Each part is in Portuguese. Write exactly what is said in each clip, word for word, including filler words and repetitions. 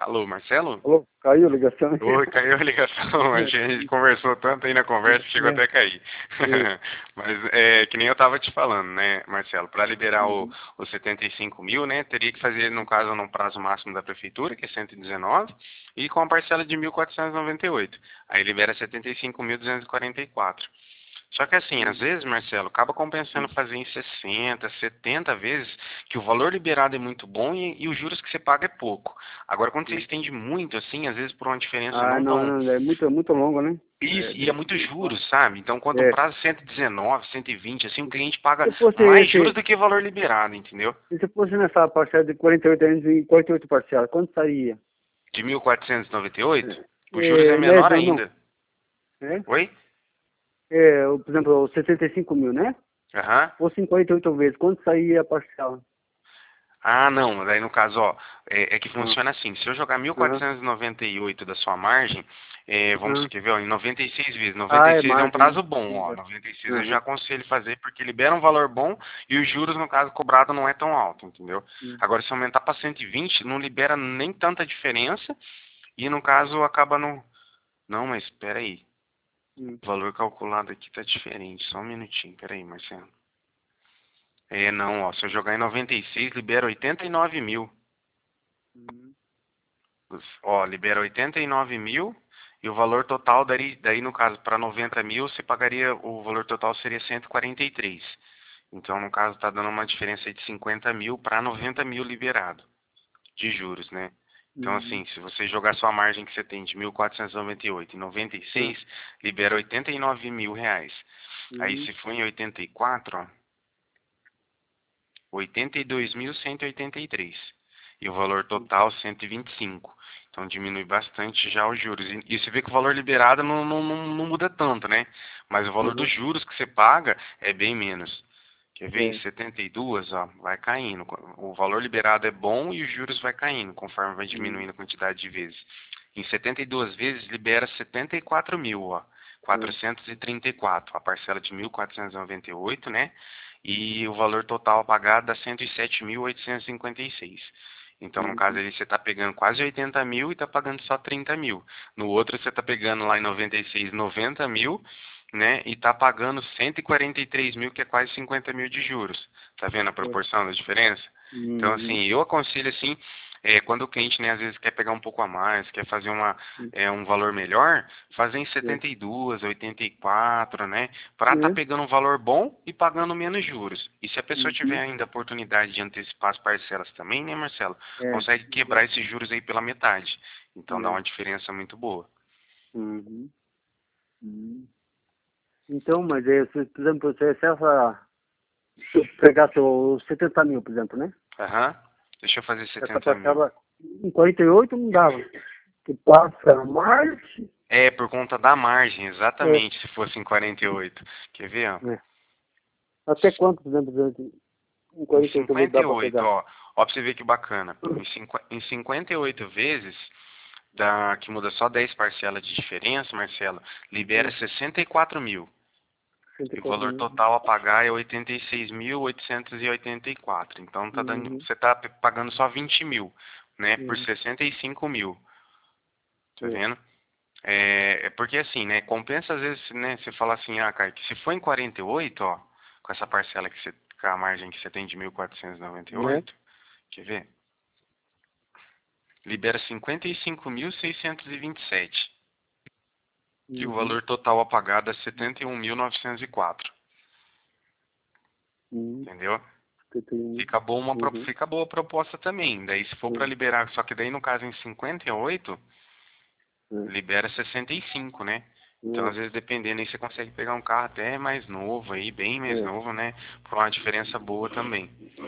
Alô, Marcelo? Alô, caiu a ligação? Oi, caiu a ligação. A gente conversou tanto aí na conversa que chegou É, até a cair. é. Mas é que nem eu tava te falando, né, Marcelo? Para liberar o, Uhum. os setenta e cinco mil, né, teria que fazer, no caso, num prazo máximo da prefeitura, que é cento e dezenove, e com a parcela de mil quatrocentos e noventa e oito. Aí libera setenta e cinco mil duzentos e quarenta e quatro. Só que assim, às vezes, Marcelo, acaba compensando fazer em sessenta, setenta vezes, que o valor liberado é muito bom e, e os juros que você paga é pouco. Agora, quando você estende muito, assim, às vezes por uma diferença Ah, não não, tão... não, é muito, é muito longo, né? Isso, É, e é de- muito juros, sabe? Então, quanto o é. prazo é cento e dezenove, cento e vinte, assim, o cliente paga Se fosse mais juros esse, do que o valor liberado, entendeu? se fosse nessa parcela de quarenta e oito anos em quarenta e oito parcelas, quanto sairia? De mil quatrocentos e noventa e oito, os juros é É, menor médio, não. ainda. É? Oi? É, o- por exemplo, os setenta e cinco mil, né? Aham. Ou cinquenta e oito vezes, quanto sairia a parcela? Ah, não, daí no caso, ó, é, é que Ah, funciona assim, se eu jogar mil aham, quatrocentos e noventa e oito da sua margem, é, vamos aham. escrever, ó, em noventa e seis vezes, noventa Ah, e é seis é um margem, né? prazo bom, ó, noventa e seis eu já Aham. aconselho fazer porque libera um valor bom e os juros, no caso, cobrado não é tão alto, entendeu? Hum, Agora, se aumentar para cento e vinte, não libera nem tanta diferença e, no caso, acaba no... Não, mas espera aí, hum, o valor calculado aqui tá diferente, só um minutinho, pera aí, Marcelo. É, não, ó, se eu jogar em noventa e seis, libera oitenta e nove mil. hum, Ó, libera oitenta e nove mil e o valor total, daí, daí no caso, para noventa mil, você pagaria, o valor total seria cento e quarenta e três. Então, no caso, está dando uma diferença aí de cinquenta mil para noventa mil liberado, de juros, né? Então, hum, assim, se você jogar sua margem que você tem de mil quatrocentos e noventa e oito em noventa e hum, seis, libera oitenta e nove mil reais. Aí, hum, se for em oitenta e quatro, ó, oitenta e dois mil cento e oitenta e três. E o valor hum, total cento e vinte e cinco. Então diminui bastante já os juros. E, e você vê que o valor liberado não, não, não, não muda tanto, né? Mas o valor dos uhum. juros que você paga é bem menos. Quer ver? Em É. setenta e dois, ó, vai caindo. O valor liberado é bom e os juros vai caindo, conforme vai Hum, diminuindo a quantidade de vezes. Em setenta e duas vezes, libera setenta e quatro mil, ó. hum, quatrocentos e trinta e quatro. A parcela de mil quatrocentos e noventa e oito, né? E o valor total a pagar dá cento e sete mil oitocentos e cinquenta e seis. Então, no caso uhum, ali, você está pegando quase oitenta mil e está pagando só trinta mil. No outro, você está pegando lá em noventa e seis, noventa mil, né? E está pagando cento e quarenta e três mil, que é quase cinquenta mil de juros. Tá vendo a é. proporção da diferença? Então, Uhum, assim, eu aconselho, assim, é, quando o cliente, né, às vezes quer pegar um pouco a mais, quer fazer uma, hum, é, um valor melhor, fazer em é. setenta e dois, oitenta e quatro, né? Para estar É. pegando um valor bom e pagando menos juros. E se a pessoa tiver Uhum, ainda a oportunidade de antecipar as parcelas também, né, Marcelo? é. Consegue quebrar esses juros aí pela metade. Então dá É. uma diferença muito boa. Uhum, uhum. Então, mas é, se, por exemplo, se se essa, se eu pegasse os setenta mil, por exemplo, né? Aham. Deixa eu fazer Essa setenta mil. parcela em quarenta e oito não dava. Que passa mais. É, por conta da margem, É, exatamente, se fosse em quarenta e oito. Quer ver, ó? é. Até quanto, por exemplo, em Em quarenta e oito vezes cinquenta e dá para oito, pegar? ó. Ó, pra você ver que bacana. Em, cinqu... em cinquenta e oito vezes, da... que muda só dez parcelas de diferença, Marcelo, libera É, sessenta e quatro mil. cento e E o quatro valor mil. total a pagar é oitenta e seis mil oitocentos e oitenta e quatro. Então tá dando, Uhum, você está pagando só vinte mil, né? Por uhum, sessenta e cinco mil. Tá é, vendo? É, é porque assim, né? Compensa às vezes, né? Você fala assim, ah, cara, que se for em quarenta e oito, ó, com essa parcela que você, com a margem que você tem de mil quatrocentos e noventa e né? oito, quer ver? Libera cinquenta e cinco mil seiscentos e vinte e sete. E o Uhum, valor total a pagar é setenta e um mil novecentos e quatro. uhum, Entendeu? setenta e um. Fica boa, uma, pro- Uhum, fica boa a proposta também. Daí se for para uhum, liberar, só que daí no caso em cinquenta e oito, é, libera sessenta e cinco, né? Então às vezes dependendo aí você consegue pegar um carro até mais novo aí, bem é, mais é. novo, né? Por uma diferença boa também.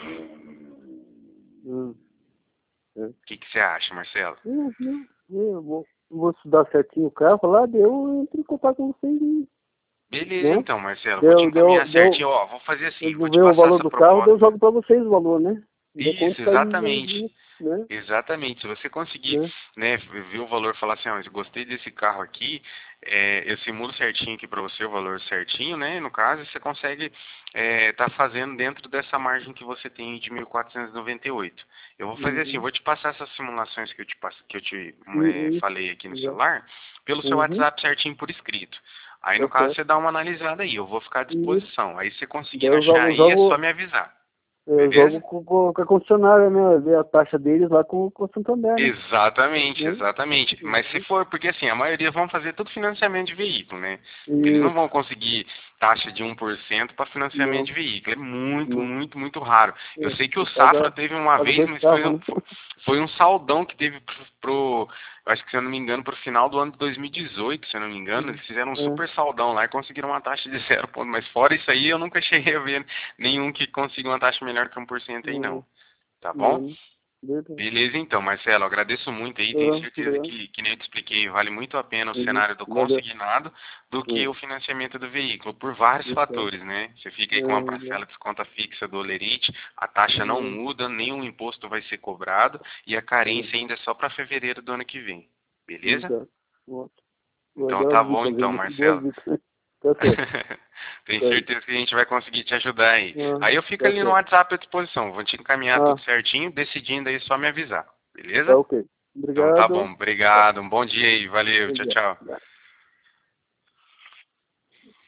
Hum, é. O que que você acha, Marcelo? Uhum, eu vou, vou estudar certinho o carro lá, deu, eu entro em contato com vocês, e, Beleza né? então, Marcelo. Vou te Deu, deu, encaminhar deu, certinho. Ó, vou fazer eu assim, vou vou te ver o passar valor essa do carro, daí proposta. eu jogo pra vocês o valor, né? Deu quanto Isso, sair, exatamente. né? Exatamente. Se você conseguir, Né? né, ver o valor e falar assim, ó, eu gostei desse carro aqui, é, eu simulo certinho aqui para você o valor certinho, né? No caso, você consegue estar fazendo dentro dessa margem que você tem de mil quatrocentos e noventa e oito. Eu vou fazer assim, eu Uhum. vou te passar essas simulações que eu te, passo- que eu te é, Uhum. falei aqui no Já. celular, pelo seu Uhum. WhatsApp certinho por escrito. Aí, Tá no caso, certo. você dá uma analisada aí, eu vou ficar à Isso. disposição. Aí, você Daí conseguindo eu achar jogo, eu aí, é só jogo, me avisar. eu jogo Beleza? com, com, com a concessionária, né? Ver a taxa deles lá com, com o Santander, né? Exatamente, Né? exatamente. Mas se Uhum. for, porque assim, a maioria vão fazer tudo financiamento de veículo, né? Eles não vão Isso. conseguir taxa de um por cento para financiamento Não, de veículo. É muito, não. muito, muito raro. Eu É, sei que o você Safra paga, teve uma paga vez, dois mas foi, carros, um- né? foi um saldão que teve pro, pro- eu acho que se eu não me engano, pro final do ano de dois mil e dezoito, se eu não me engano, eles fizeram um É, super saldão lá e conseguiram uma taxa de zero ponto. Mas fora isso aí, eu nunca cheguei a ver nenhum que consiga uma taxa melhor que um por cento aí, não. não, Tá bom? não. Beleza. Beleza, então, Marcelo, agradeço muito aí, tenho Uhum. certeza Obrigado. que, que nem eu te expliquei, vale muito a pena o Uhum. cenário do Valeu. consignado do que Uhum. o financiamento do veículo, por vários Obrigado. fatores, né? Você fica aí com uma Uhum. parcela de desconta fixa do Olerite, a taxa não Uhum. muda, nenhum imposto vai ser cobrado e a carência Uhum. ainda é só para fevereiro do ano que vem. Beleza? Exato. Ótimo. Então tá Boas bom dicas então, aí. Boas Marcelo. dicas. Tá certo. Tenho Certo. certeza que a gente vai conseguir te ajudar aí. Ah, Aí eu fico tá ali no certo. WhatsApp à disposição, vou te encaminhar tudo Ah, certinho, decidindo aí só me avisar. tá Beleza? ok. Então tá bom, Obrigado. Tá. obrigado, um bom dia aí, valeu, tchau, Obrigado. tchau.